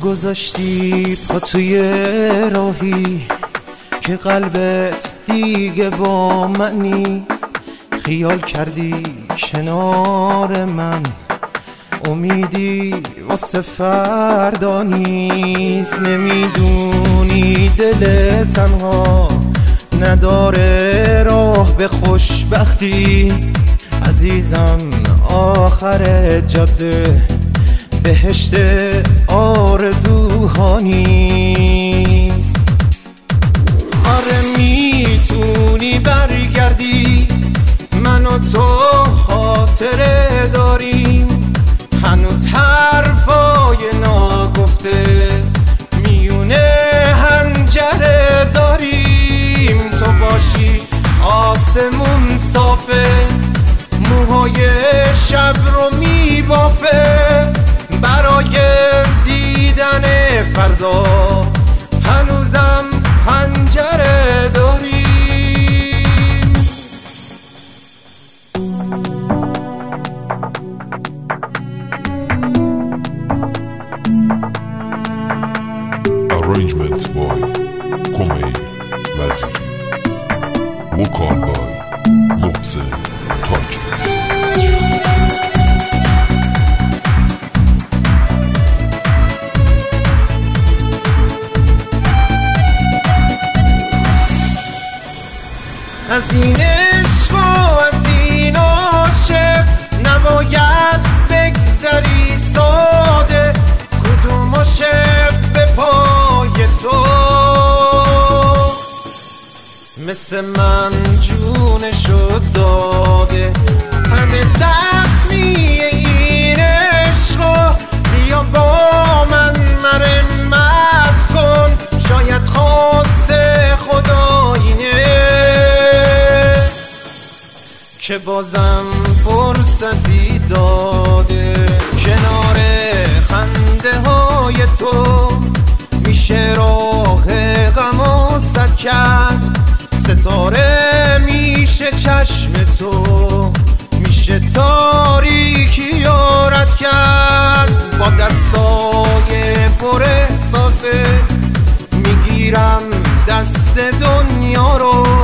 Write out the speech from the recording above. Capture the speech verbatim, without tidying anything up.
گذاشتی پا توی راهی که قلبت دیگه با من نیست. خیال کردی کنار من امیدی واسه فردا نیست. نمیدونی دل تنها نداره راه به خوشبختی. عزیزم آخر جاده بهشت آرزوها نیست. آره میتونی برگردی، من و تو خاطره داریم. هنوز حرفای ناگفته میونه هنجره داریم. تو باشی آسمون صافه، موهای شب رو میبافه. برای دیدن فردا هنوزم پنجره داریم. Arrangement by Komail Vaziri. Vocal by Mohsen Taji. از این عشق و از این عاشق نباید بگذری ساده. کدوم عاشق به پای تو مثل من جونشو داده. تن زخمی این عشق بیا با من مرمت کن. شاید خواست خدا اینه که بازم فرصتی داده. کنار خنده های تو میشه راه غم و سد کرد. ستاره میشه چشم تو، میشه تاریکی یارت کرد. با دستای پر احساست میگیرم دست دنیا رو.